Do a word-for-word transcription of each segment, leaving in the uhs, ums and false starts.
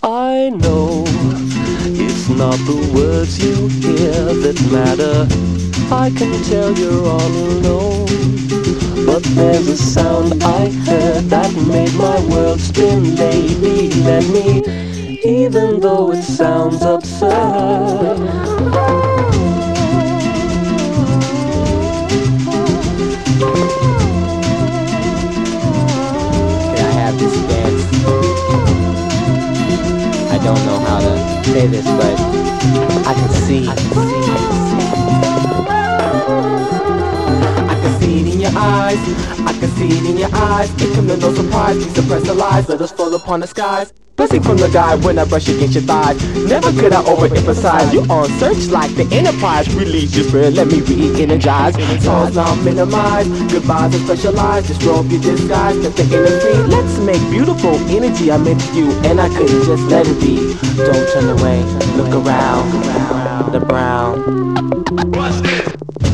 I know it's not the words you hear that matter. I can tell you're all alone, but there's a sound I heard that made my world spin. Lady, let me, even though it sounds absurd. Can I have this dance? I don't know how to say this, but I can see. I can see. I can see it in your eyes. I can see it in your eyes. It come to no surprise. Please suppress the lies. Let us fall upon the skies. Pressing from the guy when I brush against your thighs. Never could I overemphasize. You on search like the Enterprise. Release your spirit, let me re-energize. Songs now minimize. Goodbyes are specialized. Just robe your disguise. Let the inner free. Let's make beautiful energy. I meant you and I couldn't just let it be. Don't turn away. Look around. The brown. What's this?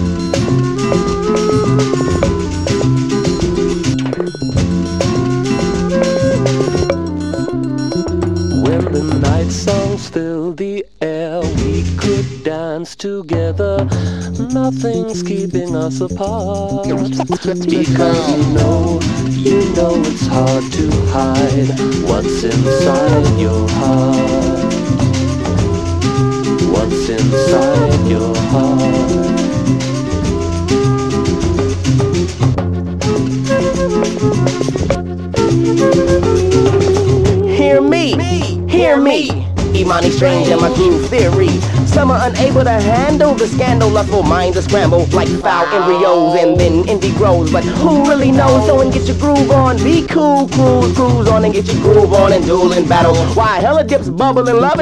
When the night songs fill the air, we could dance together. Nothing's keeping us apart, because you know, you know it's hard to hide what's inside your heart. What's inside your heart. Hear me, hear me, Imani Strange and my groove theory. Some are unable to handle the scandal, lustful minds are scrambled like foul embryos, and then indie grows. But who really knows? So and get your groove on, be cool, cruise, cruise on and get your groove on and duel and battle. Why hella dips bubble and love it.